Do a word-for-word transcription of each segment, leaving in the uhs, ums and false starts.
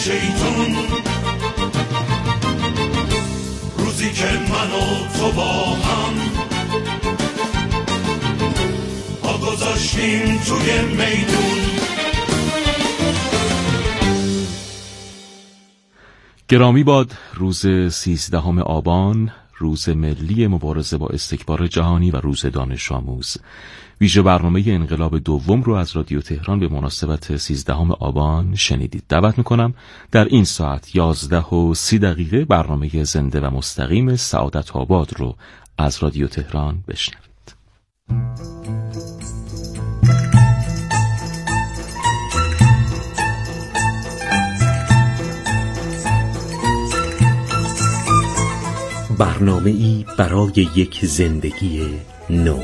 شیطون، روزی که من و تو با هم پا گذاشتیم توی میدون. گرامی باد روز سیزدهم آبان، روز ملی مبارزه با استکبار جهانی و روز دانش آموز. ویژه برنامه انقلاب دوم رو از رادیو تهران به مناسبت سیزدهم آبان شنیدید. دعوت میکنم در این ساعت یازده و سی دقیقه برنامه زنده و مستقیم سعادت آباد رو از رادیو تهران بشنوید. برنامه‌ای برای یک زندگی نو.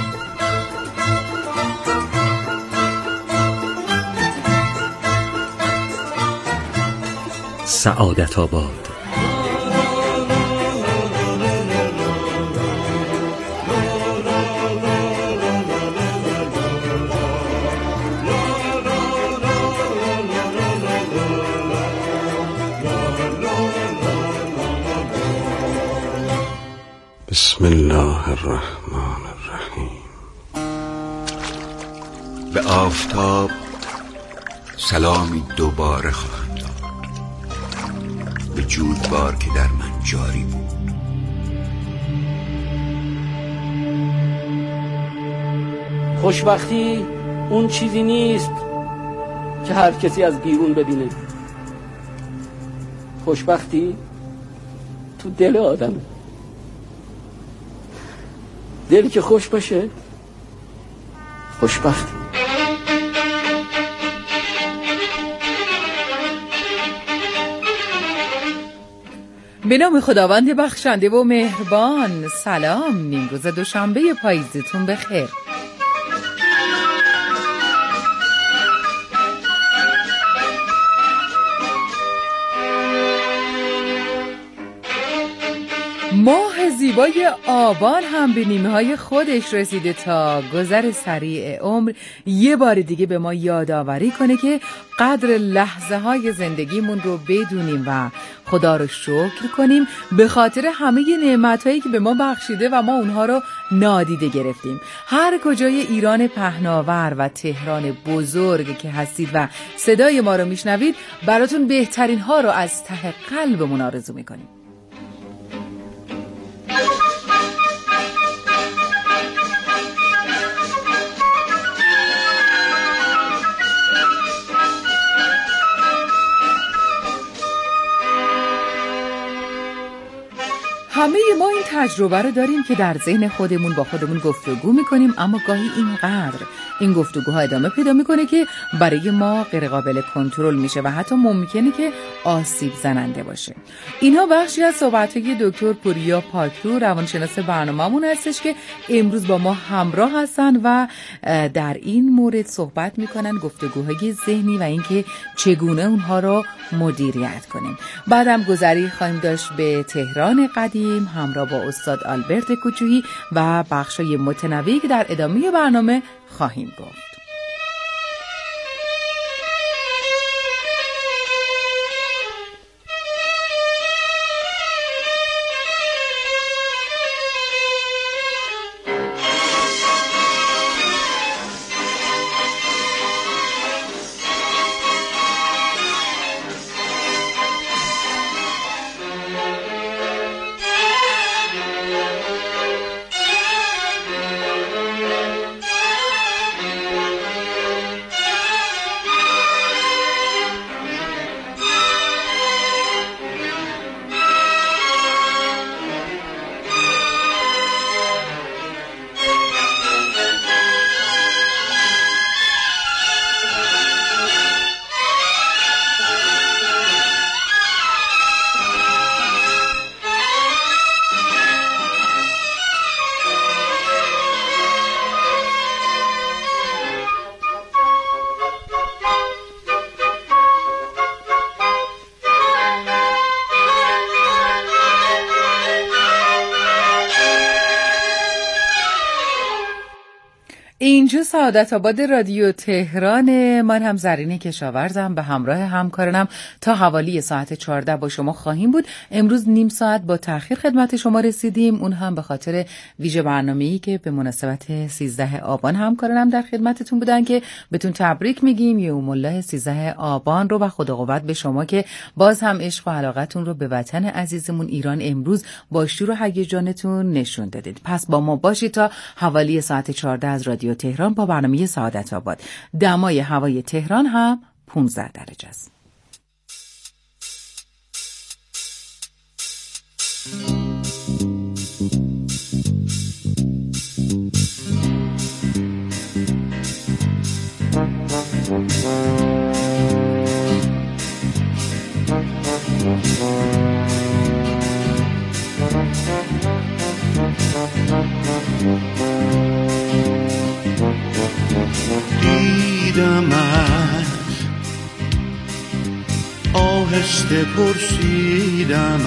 سعادت آباد. بسم الله الرحمن الرحیم. به آفتاب سلامی دوباره خواهم داد، به جویبار که در من جاری بود. خوشبختی اون چیزی نیست که هر کسی از بیرون ببینه. خوشبختی تو دل آدمه. دلی که خوش باشه خوشبخت. به نام خداوند بخشنده و مهربان. سلام، نیمروز دوشنبه پاییزتون بخیر. ماه زیبای آبان هم به نیمه های خودش رسیده تا گذر سریع عمر یه بار دیگه به ما یادآوری کنه که قدر لحظه های زندگیمون رو بدونیم و خدا رو شکر کنیم به خاطر همه نعمت هایی که به ما بخشیده و ما اونها رو نادیده گرفتیم. هر کجای ایران پهناور و تهران بزرگ که هستید و صدای ما رو میشنوید، براتون بهترین ها رو از ته قلبمون آرزو میکنیم. همه ما این تجربه رو داریم که در ذهن خودمون با خودمون گفتگو میکنیم، اما گاهی اینقدر این گفتگوها ادامه پیدا میکنه که برای ما غیر قابل کنترل میشه و حتی ممکنه که آسیب زننده باشه. اینها بخشی از صحبت‌های دکتر پوریا پاکرو، روانشناس برنامه‌مون هستش که امروز با ما همراه هستن و در این مورد صحبت میکنن، گفتگوهای ذهنی و اینکه چگونه اونها رو مدیریت کنیم. بعدم گذری خواهیم داشت به تهران قدیم همراه با استاد آلبرت کوچویی و بخشای متنوعی که در ادامه برنامه خواهیم گفت. اینجا سعادت آباد رادیو تهران. من هم زرینه کشاورزم، به همراه همکارانم تا حوالی ساعت چهارده با شما خواهیم بود. امروز نیم ساعت با تأخیر خدمت شما رسیدیم، اون هم به خاطر ویژه برنامه‌ای که به مناسبت سیزده آبان همکارانم در خدمتتون بودن که بهتون تبریک میگیم. یوم الله سیزده آبان رو و خدا قوت به شما که باز هم عشق و علاقتون رو به وطن عزیزمون ایران امروز با شور و هیجانتون نشون دادید. پس با ما باشید تا حوالی ساعت چهارده از رادیو تهران با برنامه سعادت آباد. دمای هوای تهران هم پانزده درجه است. دیدمت آهسته پرسیدمت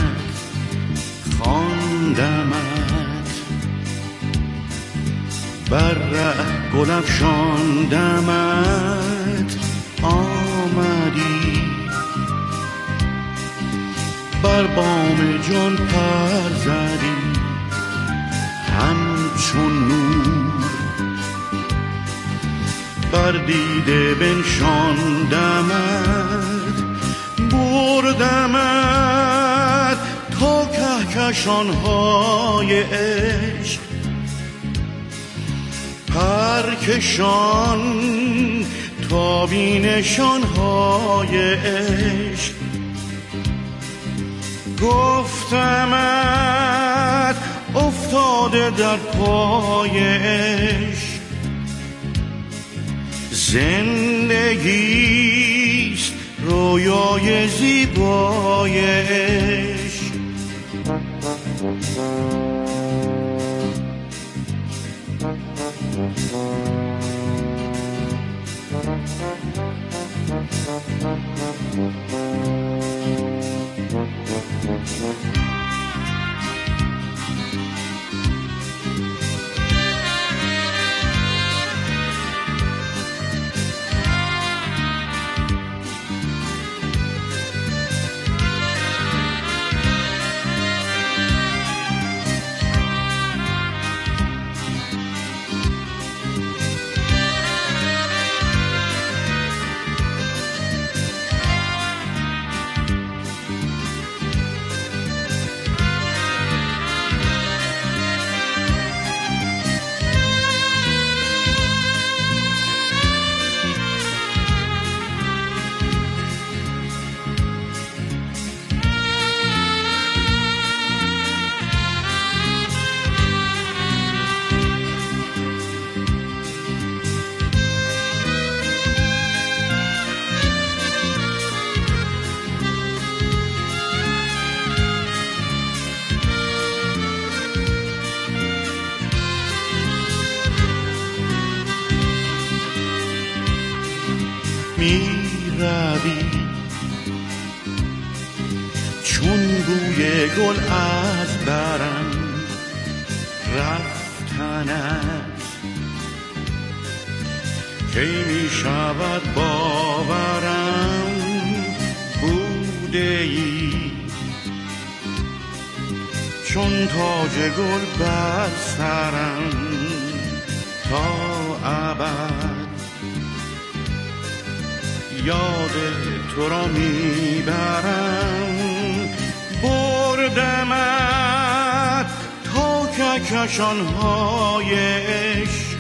خواندمت بر ره گل افشاندمت آمدی بر بام جان پر زدی همچون نور بر دیده بنشاندمت بردمت تا کهکشان‌های عشق پرکشان تا بینشان‌های عشق گفتمت افتاده در پای عشق زندگیست رویای زیبای عشق می روی چون بوی گل از برم رفتنت کی می شود باورم بوده ای چون تاج گل بر سرم تا ابد یاد تو را میبرم بردمت تا کهکشان‌های عشق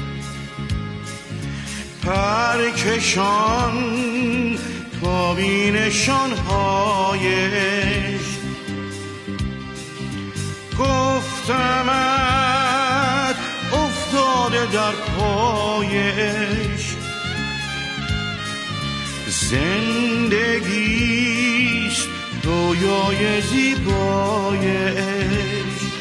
پرکشان تا بینشان‌های عشق گفتمت افتاده در پای عشق زندگیست رویای زیبای عشق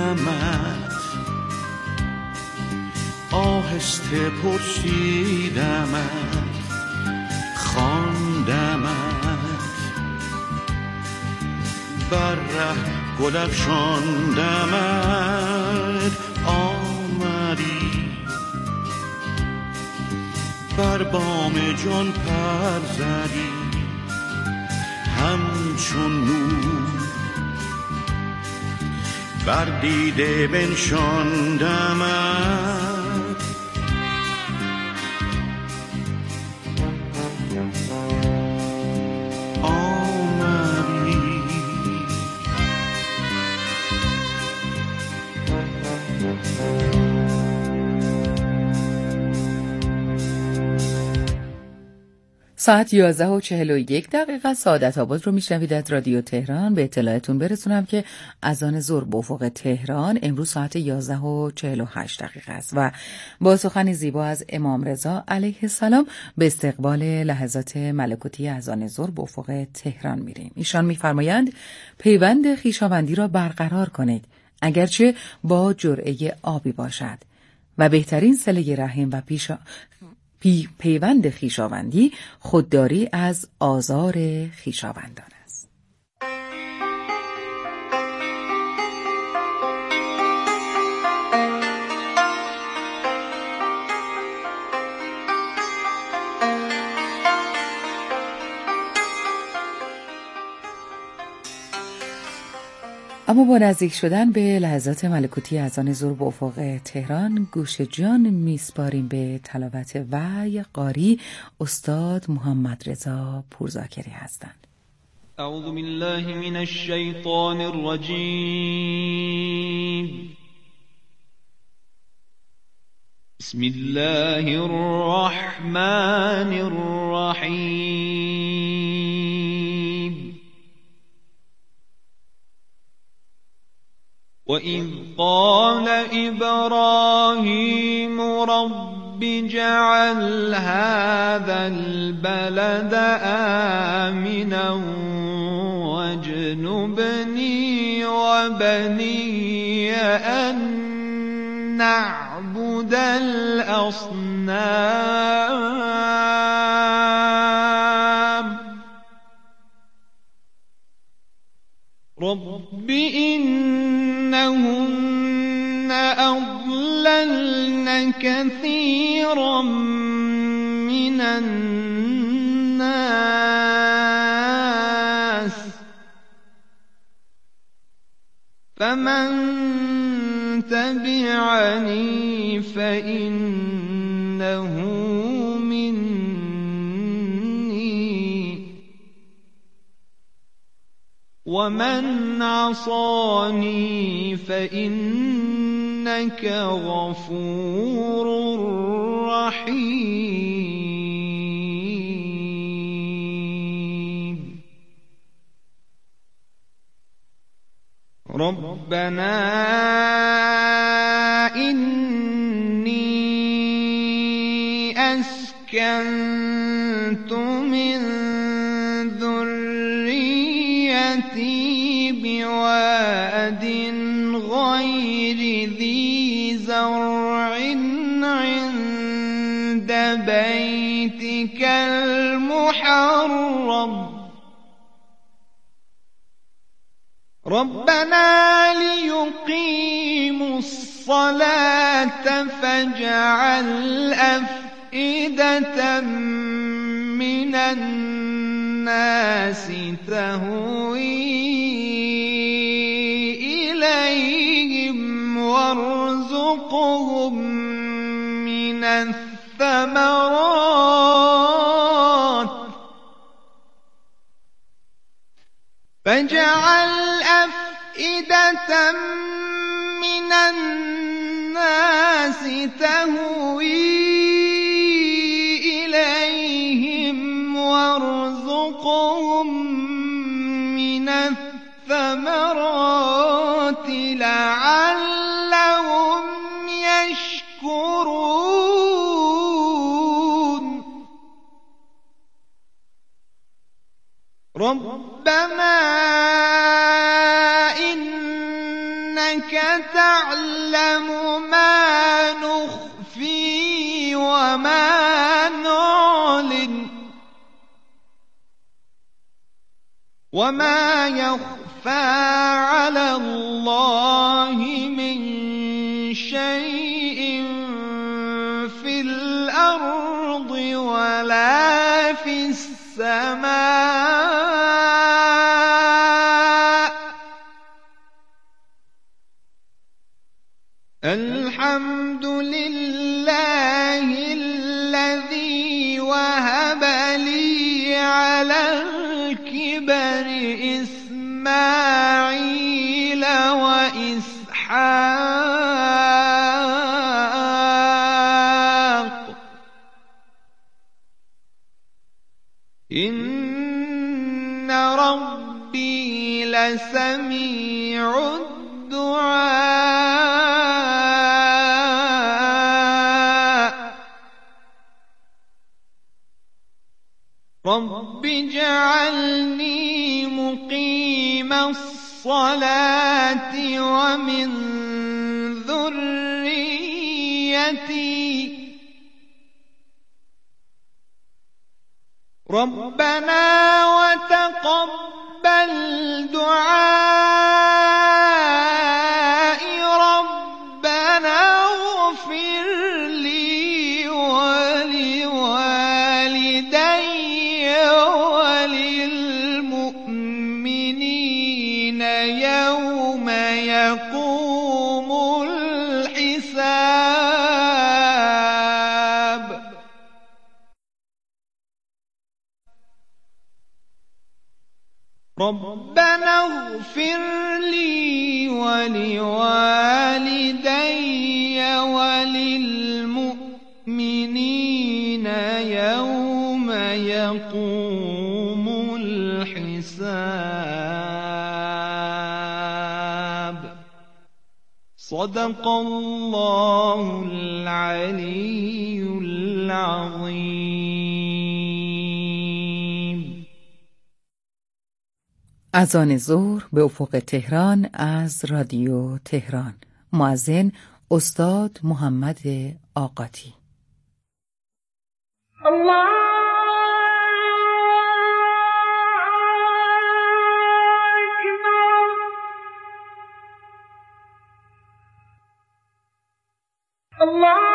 آهسته پرسیدمت، خواندمت، بر ره گل افشاندمت، آمدی بر بام جان پر زدی، همچون نور بر دیده بنشاندمت. ساعت یازده و چهل و یک دقیقه سعادت آباد رو میشنوید از رادیو تهران. به اطلاعتون برسونم که اذان ظهر به افق تهران امروز ساعت یازده و چهل و هشت دقیقه است و با سخنی زیبا از امام رضا علیه السلام به استقبال لحظات ملکوتی اذان ظهر به افق تهران میریم. ایشان میفرمایند پیوند خویشاوندی را برقرار کنید اگرچه با جرعه آبی باشد و بهترین صله رحم و پیشا پی پیوند خویشاوندی خودداری از آزار خویشاوندان است. اما با نزدیک شدن به لحظات ملکوتی اذان ظهر به افق تهران گوش جان میسپاریم به تلاوت وحی قاری استاد محمد رضا پورزاکری هستند. اعوذ بالله من الشیطان الرجیم. بسم الله الرحمن الرحیم. وَإِذْ قَالَ إِبْرَاهِيمُ رَبِّ اجْعَلْ هَذَا الْبَلَدَ آمِنًا وَاجْنُبْنِي وَبَنِيَّ أَن نَّعْبُدَ الْأَصْنَامَ رَبِّ إنهن أضللن كثيرا من الناس فمن تبعني فإنه مني ومن عصاني فإنك غفور رحيم ربنا إني أسكنت من بواد غير ذي زرع عند بيتك المحرم ربنا ليقيموا الصلاة فاجعل أفئدة من الناس تهوي إليهم وارزقهم من الثمرات فاجعل أفئدة من الناس تهوي إليهم وارزقهم من الثمرات لعلهم يشكرون ربنا إنك إنك تعلم ما نخفي وما نعلن وما يخفى على الله من شيء في الأرض ولا في السماء. الحمد لله الذي وهب لي على الكبر إسماعيل وإسحاق إن ربي لسميع الدعاء. رب اجعلني مقيم الصلاة ومن ذريتي ربنا وتقبل دعائي ربنا اغفر لي ولوالدي وللمؤمنين يوم يقوم الحساب. ربنا اغفر لي ولوالدي وللمؤمنين يوم يقوم الحساب. صدق الله العلي العظيم. اذان ظهر به افق تهران از رادیو تهران. مؤذن استاد محمد آقاتی. الله الله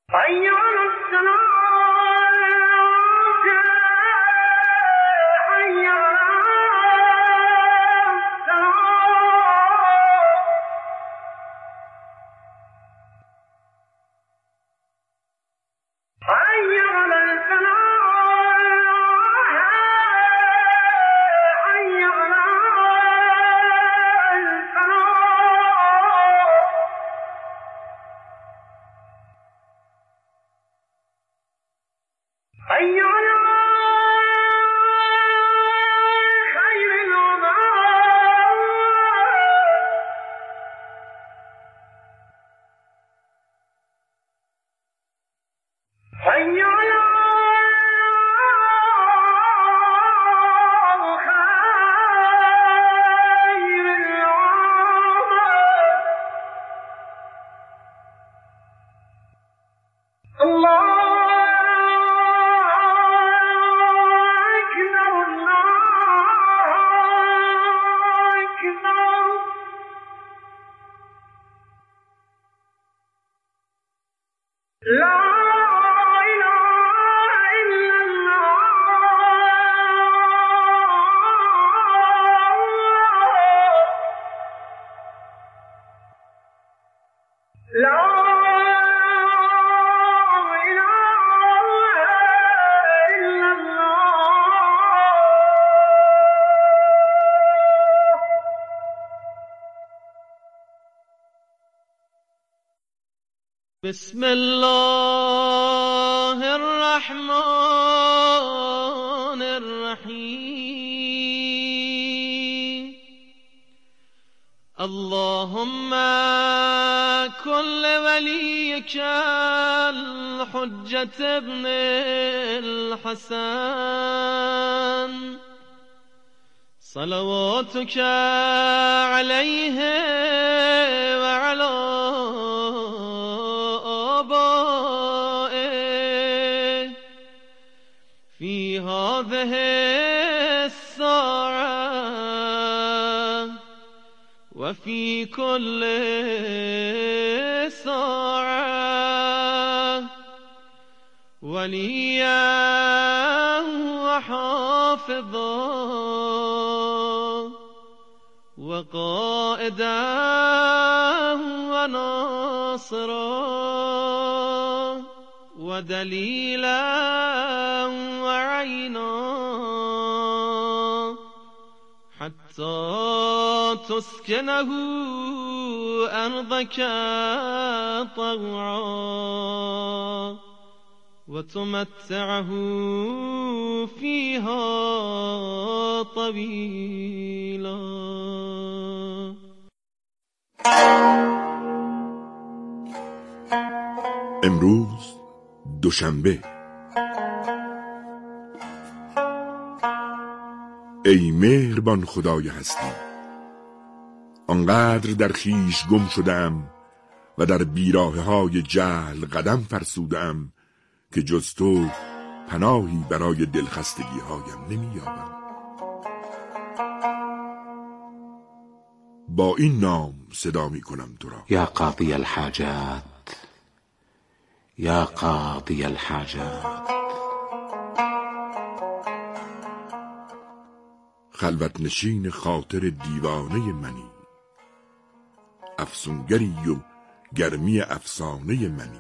بسم الله الرحمن الرحیم اللهم كل وليك الحجة ابن الحسن صلواتك عليه وعلى آبائه في هذه الساعة وفي كل ساعة وليا وحافظا وقائدا وناصرا ودليلا وعينا حتى تسكنه أرضك طوعا وتمتعه فيها طويلا. امروز دوشنبه. ای مهربان خدای هستی، آنقدر در خیش گم شدم و در بیراهه های جهل قدم فرسودم که جز تو پناهی برای دلخستگی هایم نمی یابم. با این نام صدا می کنم تو را: یا قاضی الحاجات، یا قاضی الحاجات. خلوت نشین خاطر دیوانه منی، افسونگری و گرمی افسانه منی.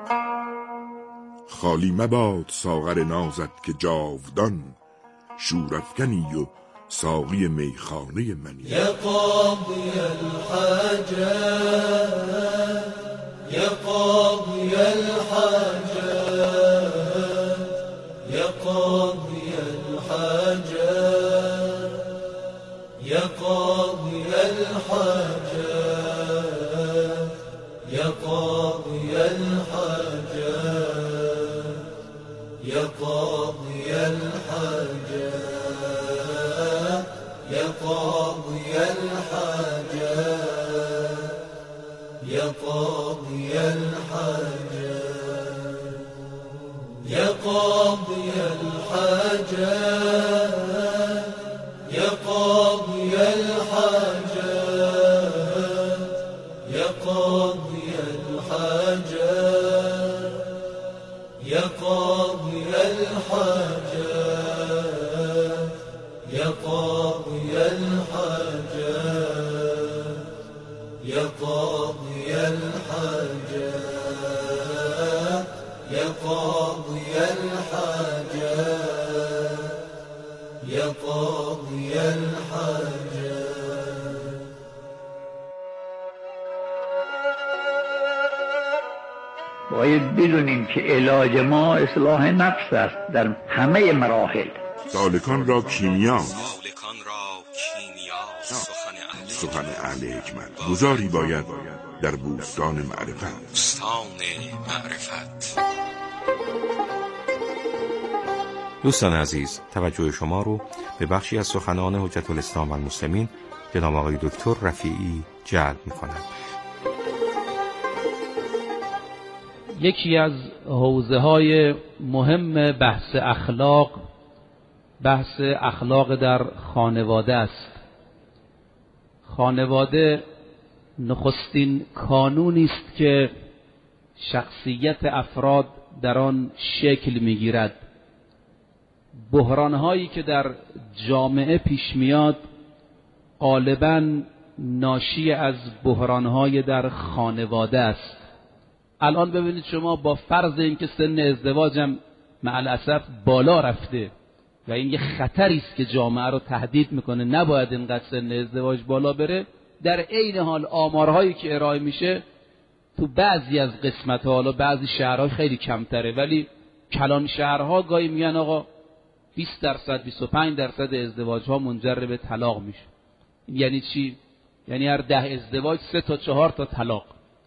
خالی مباد ساغر نازت که جاودان شورافکنی و ساقی میخانه منی. یا قاضی الحاجات، یا قاضی الحاجات، یا قاضی الحاجات، یا قاضی الحاجات، یا قاضی الحاجات، یا قاضی الحاجات، یا قاضی الحاجات، یا قاضی الحاجات، یا قاضی الحاجات، یا قاضی الحاجات، یا قاضی الحاجات، يا قاضي الحاجات يا قاضي الحاجات يا قاضي الحاجات يا قاضي الحاجات يا قاضي الحاجات. باید بدونیم که علاج ما اصلاح نفس است در همه مراحل. سالکان را کیمیا سالکان را کیمیا سخن اهل حکمت گذاری باید در بوستان معرفت. بوستان معرفت. دوستان عزیز، توجه شما رو به بخشی از سخنان حجت الاسلام و المسلمین جناب آقای دکتر رفیعی جلب می‌کنم. یکی از حوزه‌های مهم بحث اخلاق بحث اخلاق در خانواده است. خانواده نخستین کانونی است که شخصیت افراد در آن شکل می‌گیرد. بحران‌هایی که در جامعه پیش میاد غالباً ناشی از بحران‌های در خانواده است. الان ببینید شما با فرض اینکه سن ازدواجم مع الاسف بالا رفته و این یه خطری است که جامعه رو تهدید میکنه، نباید اینقدر سن ازدواج بالا بره، در عین حال آمارهایی که ارائه میشه تو بعضی از قسمت‌ها، حالا بعضی شهرها خیلی کمتره ولی کلان شهرها گاهی میگن آقا بیست درصد بیست و پنج درصد ازدواج‌ها منجر به طلاق میشه. یعنی چی؟ یعنی هر ده ازدواج سه تا چهار تا طلاق.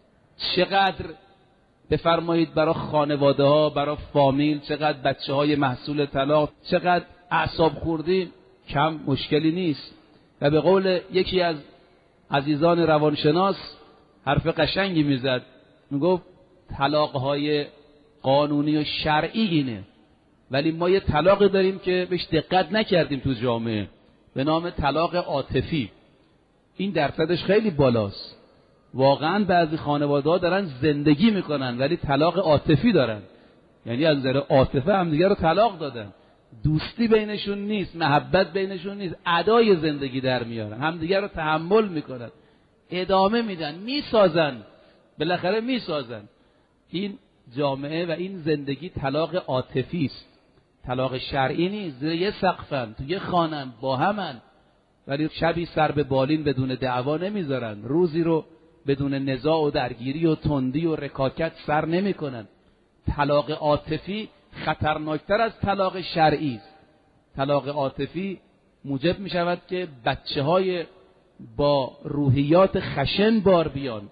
چقدر بفرمایید برای خانواده ها، برای فامیل، چقدر بچه های محصول طلاق، چقدر اعصاب خوردی، کم مشکلی نیست. و به قول یکی از عزیزان روانشناس حرف قشنگی میزد، میگفت طلاق های قانونی و شرعی اینه، ولی ما یه طلاقی داریم که بهش دقت نکردیم تو جامعه به نام طلاق عاطفی. این درصدش خیلی بالاست. واقعا بعضی خانواده‌ها دارن زندگی میکنن ولی طلاق عاطفی دارن، یعنی از نظر عاطفه همدیگه رو طلاق دادن، دوستی بینشون نیست، محبت بینشون نیست، ادای زندگی در میارن، همدیگه رو تحمل میکنن، ادامه میدن، میسازن، بالاخره میسازن. این جامعه و این زندگی طلاق عاطفی است، طلاق شرعی نیست. زیر یه سقفن، تو یه خانن، با همن، ولی شبی سر به بالین بدون دعوا نمیذارن، روزی رو بدون نزاع و درگیری و تندی و رکاکت سر نمیکنن. طلاق عاطفی خطرناکتر از طلاق شرعی است. طلاق عاطفی موجب می شود که بچه های با روحیات خشن بار بیان.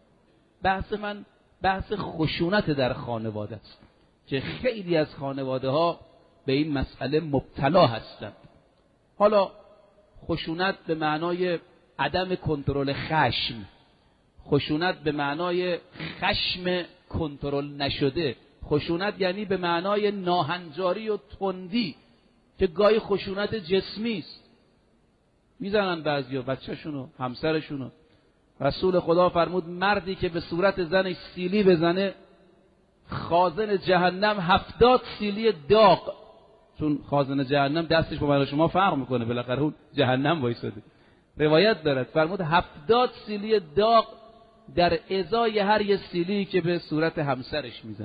بحث من بحث خشونت در خانواده است که خیلی از خانواده ها به این مسئله مبتلا هستند. حالا خشونت به معنای عدم کنترل خشم، خشونت به معنای خشم کنترل نشده، خشونت یعنی به معنای ناهنجاری و تندی که گاهی خشونت جسمی است. میزنن بعضیا بچه‌شونو، همسرشونو. رسول خدا فرمود مردی که به صورت زنش سیلی بزنه خازن جهنم هفتاد سیلی داغ، چون خازن جهنم دستش با من و شما فرق میکنه، بالاخره اون جهنم وایساده، روایت دارد فرمود هفتاد سیلی داغ در ازای هر یه سیلی که به صورت همسرش میزنه.